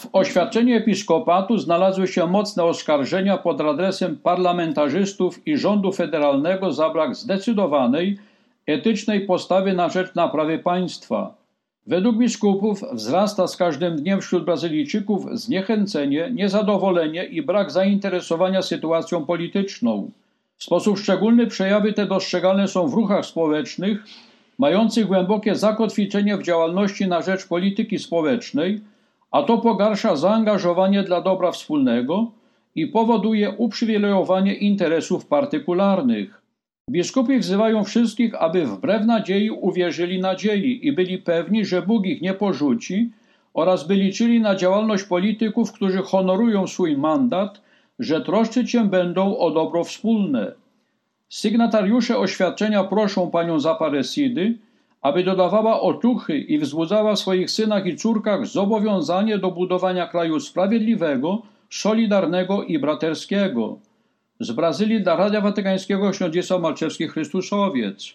W oświadczeniu episkopatu znalazły się mocne oskarżenia pod adresem parlamentarzystów i rządu federalnego za brak zdecydowanej, etycznej postawy na rzecz naprawy państwa. Według biskupów wzrasta z każdym dniem wśród Brazylijczyków zniechęcenie, niezadowolenie i brak zainteresowania sytuacją polityczną. W sposób szczególny przejawy te dostrzegalne są w ruchach społecznych, mających głębokie zakotwiczenie w działalności na rzecz polityki społecznej, a to pogarsza zaangażowanie dla dobra wspólnego i powoduje uprzywilejowanie interesów partykularnych. Biskupi wzywają wszystkich, aby wbrew nadziei uwierzyli nadziei i byli pewni, że Bóg ich nie porzuci, oraz by liczyli na działalność polityków, którzy honorują swój mandat, że troszczyć się będą o dobro wspólne. Sygnatariusze oświadczenia proszą panią z Aparecidy, aby dodawała otuchy i wzbudzała w swoich synach i córkach zobowiązanie do budowania kraju sprawiedliwego, solidarnego i braterskiego. Z Brazylii dla Radia Watykańskiego Ksiądz Malczewski, Chrystusowiec.